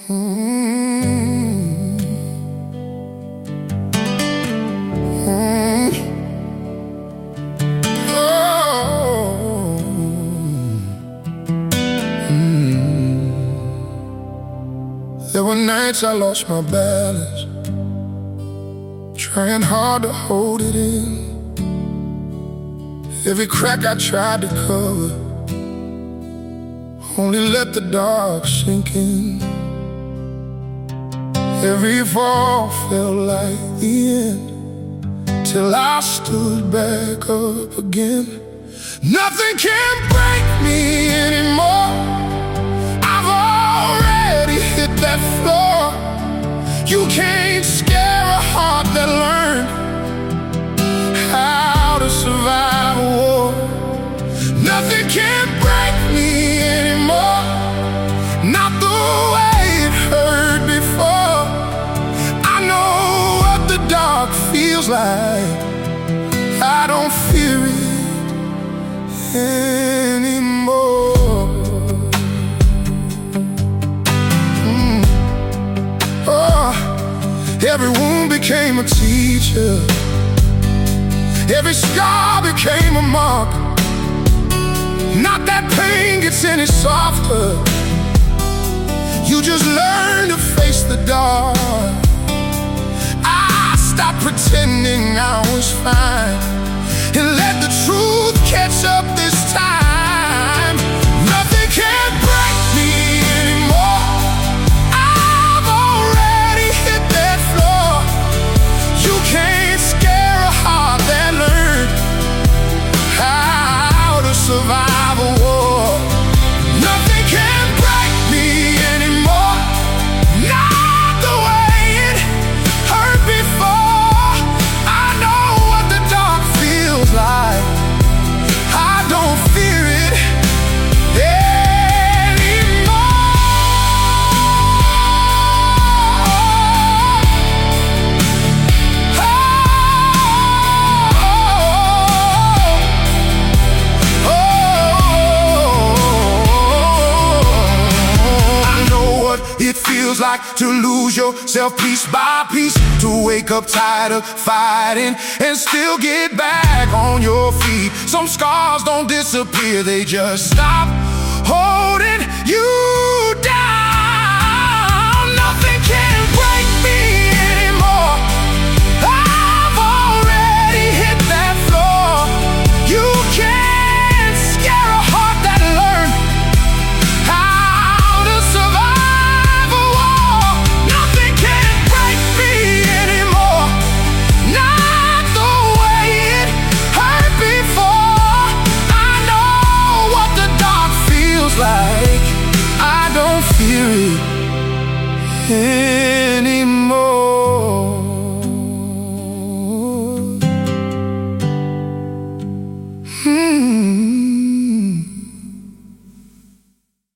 There were nights I lost my balance, trying hard to hold it in. Every crack I tried to cover only let the dark sink in. Every fall felt like the end, till I stood back up again. Nothing can break me anymore. I've already hit that floor. You can't scare a heart that learned how to survive a war. Nothing can break me anymore, not the way it hurt before. I know what the dark feels like. I don't fear it anymore. Oh, every wound became a teacher, every scar became a mark. Not that pain gets any softer, you just learn to face the dark. I stopped pretending I was fine and let the truth catch up this time. Nothing can break me anymore. I've already hit that floor. You can't scare a heart that learned how to survive a war. Nothing can break me anymore, not the way it hurt before. I know what the dark feels like. I don't fear it anymore. I know what it feels like to lose yourself piece by piece, to wake up tired of fighting and still get back on your feet. Some scars don't disappear, they just stop holding you down. Nothing can break me anymore. I've already hit that floor. You can't scare a heart that learned how to survive a war. Nothing can break me anymore, not the way it hurt before. I know what the dark feels like. I don't fear it